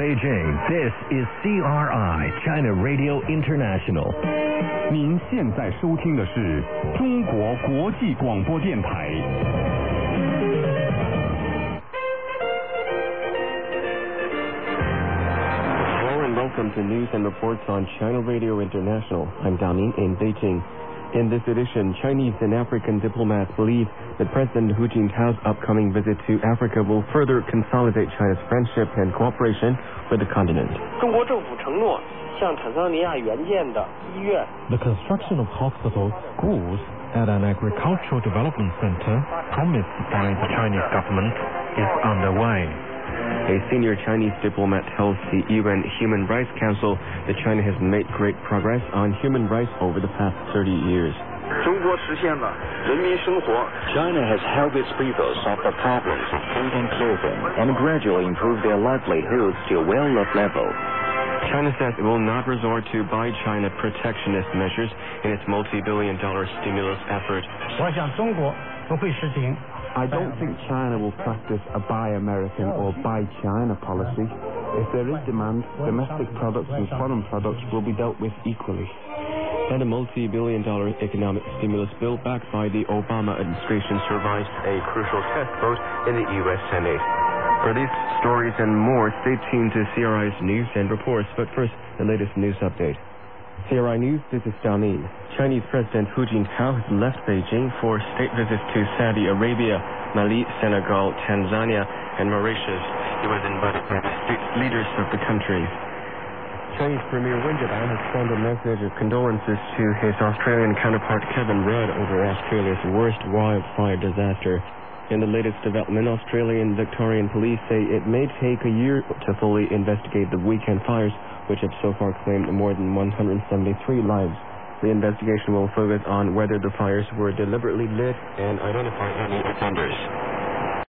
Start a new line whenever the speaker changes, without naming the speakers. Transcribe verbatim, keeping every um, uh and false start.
Beijing, this is C R I, China Radio International.
您现在收听的是中国国际广播电台。
Hello and welcome to News and Reports on China Radio International. I'm Dao Ning in Beijing. In this edition, Chinese and African diplomats believe that President Hu Jintao's upcoming visit to Africa will further consolidate China's friendship and cooperation with the continent.
中国政府承诺向坦桑尼亚援建的医院
The construction of hospitals, schools, and an agricultural development center promised by the Chinese government is underway.
A senior Chinese diplomat tells the U N Human Rights Council that China has made great progress on human rights over the past thirty years.
中国实现了人民生活
China has helped its people solve the problems of food and clothing and gradually improve their livelihoods to a well-loved level.
China says it will not resort to Buy China protectionist measures in its multi-billion dollar stimulus effort.
我想中国不会实行
I don't think China will practice a Buy American or Buy China policy. If there is demand, domestic products and foreign products will be dealt with equally.
And a multi-billion dollar economic stimulus bill backed by the Obama administration survived a crucial test vote in the U S Senate. For these stories and more, stay tuned to C R I's News and Reports. But first, the latest news update. C R I News, this is Dao Ning. Chinese President Hu Jintao has left Beijing for state visits to Saudi Arabia, Mali, Senegal, Tanzania, and Mauritius. He was invited by the state leaders of the countries. Chinese Premier Wen Jiabao has sent a message of condolences to his Australian counterpart Kevin Rudd over Australia's worst wildfire disaster. In the latest development, Australian Victorian police say it may take a year to fully investigate the weekend fires, which have so far claimed more than one hundred seventy-three lives. The investigation will focus on whether the fires were deliberately lit and identify any offenders.